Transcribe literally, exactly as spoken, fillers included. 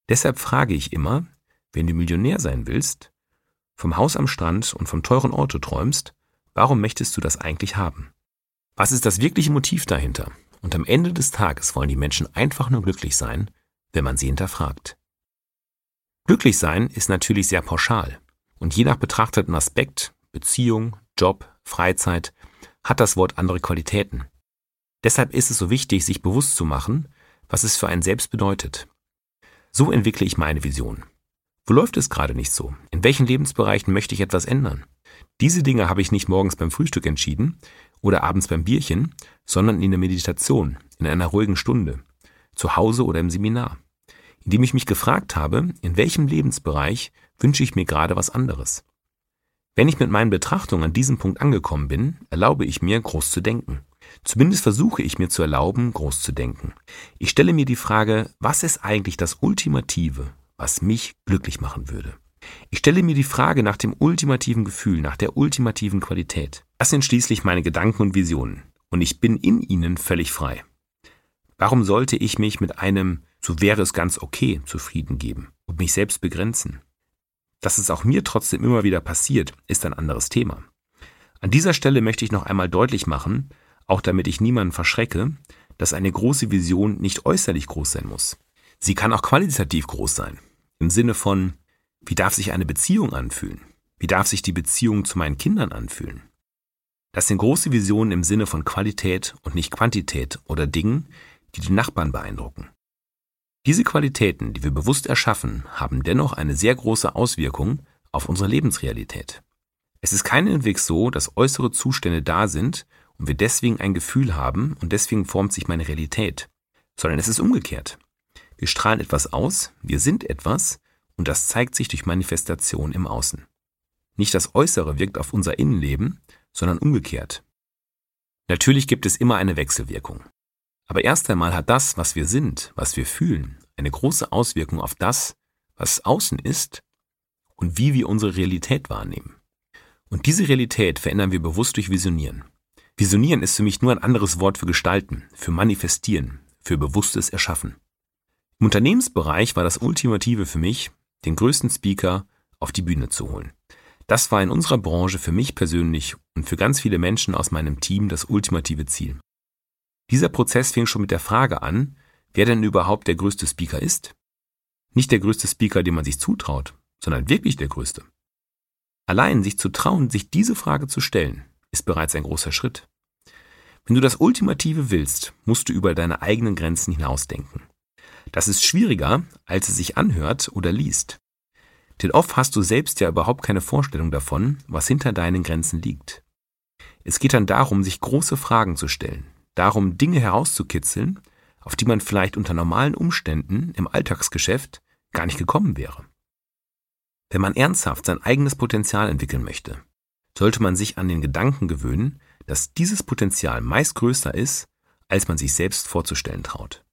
Deshalb frage ich immer, wenn du Millionär sein willst, vom Haus am Strand und vom teuren Auto träumst, warum möchtest du das eigentlich haben? Was ist das wirkliche Motiv dahinter? Und am Ende des Tages wollen die Menschen einfach nur glücklich sein, wenn man sie hinterfragt. Glücklich sein ist natürlich sehr pauschal und je nach betrachteten Aspekt, Beziehung, Job, Freizeit, hat das Wort andere Qualitäten. Deshalb ist es so wichtig, sich bewusst zu machen, was es für einen selbst bedeutet. So entwickle ich meine Vision. Wo läuft es gerade nicht so? In welchen Lebensbereichen möchte ich etwas ändern? Diese Dinge habe ich nicht morgens beim Frühstück entschieden oder abends beim Bierchen, sondern in der Meditation, in einer ruhigen Stunde, zu Hause oder im Seminar, indem ich mich gefragt habe, in welchem Lebensbereich wünsche ich mir gerade was anderes. Wenn ich mit meinen Betrachtungen an diesem Punkt angekommen bin, erlaube ich mir, groß zu denken. Zumindest versuche ich mir zu erlauben, groß zu denken. Ich stelle mir die Frage, was ist eigentlich das Ultimative, was mich glücklich machen würde? Ich stelle mir die Frage nach dem ultimativen Gefühl, nach der ultimativen Qualität. Das sind schließlich meine Gedanken und Visionen und ich bin in ihnen völlig frei. Warum sollte ich mich mit einem "so wäre es ganz okay" zufrieden geben und mich selbst begrenzen? Dass es auch mir trotzdem immer wieder passiert, ist ein anderes Thema. An dieser Stelle möchte ich noch einmal deutlich machen, auch damit ich niemanden verschrecke, dass eine große Vision nicht äußerlich groß sein muss. Sie kann auch qualitativ groß sein. Im Sinne von, wie darf sich eine Beziehung anfühlen? Wie darf sich die Beziehung zu meinen Kindern anfühlen? Das sind große Visionen im Sinne von Qualität und nicht Quantität oder Dingen, die die Nachbarn beeindrucken. Diese Qualitäten, die wir bewusst erschaffen, haben dennoch eine sehr große Auswirkung auf unsere Lebensrealität. Es ist keineswegs so, dass äußere Zustände da sind und wir deswegen ein Gefühl haben und deswegen formt sich meine Realität, sondern es ist umgekehrt. Wir strahlen etwas aus, wir sind etwas und das zeigt sich durch Manifestation im Außen. Nicht das Äußere wirkt auf unser Innenleben, sondern umgekehrt. Natürlich gibt es immer eine Wechselwirkung. Aber erst einmal hat das, was wir sind, was wir fühlen, eine große Auswirkung auf das, was außen ist und wie wir unsere Realität wahrnehmen. Und diese Realität verändern wir bewusst durch Visionieren. Visionieren ist für mich nur ein anderes Wort für Gestalten, für Manifestieren, für bewusstes Erschaffen. Im Unternehmensbereich war das Ultimative für mich, den größten Speaker auf die Bühne zu holen. Das war in unserer Branche für mich persönlich und für ganz viele Menschen aus meinem Team das ultimative Ziel. Dieser Prozess fing schon mit der Frage an, wer denn überhaupt der größte Speaker ist. Nicht der größte Speaker, den man sich zutraut, sondern wirklich der größte. Allein sich zu trauen, sich diese Frage zu stellen, ist bereits ein großer Schritt. Wenn du das Ultimative willst, musst du über deine eigenen Grenzen hinausdenken. Das ist schwieriger, als es sich anhört oder liest. Denn oft hast du selbst ja überhaupt keine Vorstellung davon, was hinter deinen Grenzen liegt. Es geht dann darum, sich große Fragen zu stellen, darum, Dinge herauszukitzeln, auf die man vielleicht unter normalen Umständen im Alltagsgeschäft gar nicht gekommen wäre. Wenn man ernsthaft sein eigenes Potenzial entwickeln möchte, sollte man sich an den Gedanken gewöhnen, dass dieses Potenzial meist größer ist, als man sich selbst vorzustellen traut.